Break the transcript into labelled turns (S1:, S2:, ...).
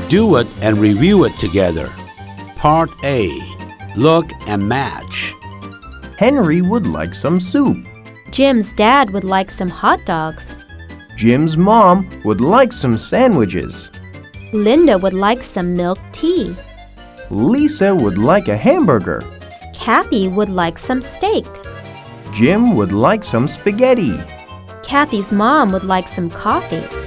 S1: Do it and review it together. Part A. Look and match.
S2: Henry would like some soup.
S3: Jim's dad would like some hot dogs.
S2: Jim's mom would like some sandwiches.
S3: Linda would like some milk tea.
S2: Lisa would like a hamburger.
S3: Kathy would like some steak.
S2: Jim would like some spaghetti.
S3: Kathy's mom would like some coffee.